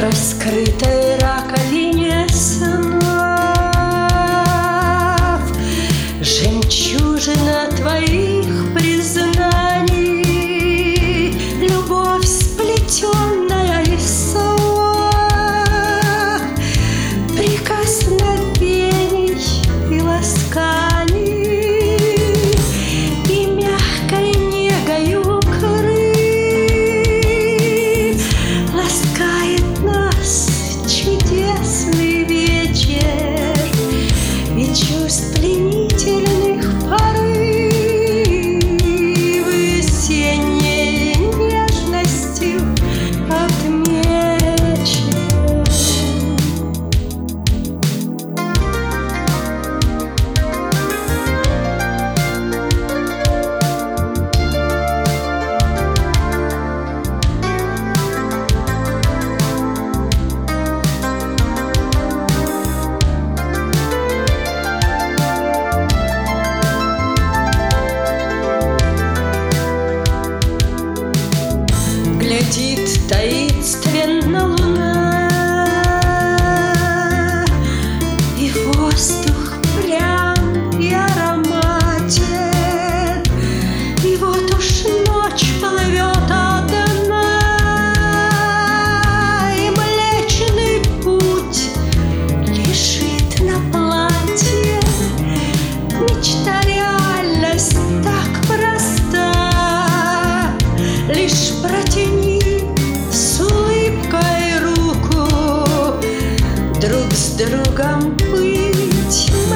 раскрытой раковине снов. Жемчужина твоих признаний, любовь, сплетенная из слов, прикосновений и ласканий, и мягкой негою укрыт ласкает нас чудесный вечер и чувств пленительных порыв весенней нежностью отмечен. Глядит таинственно луна, и воздух прям и ароматен, и вот уж ночь плывет одна, и Млечный Путь лежит на платье. Мечта, реальность так проста, лишь протяни с улыбкой руку, друг с другом быть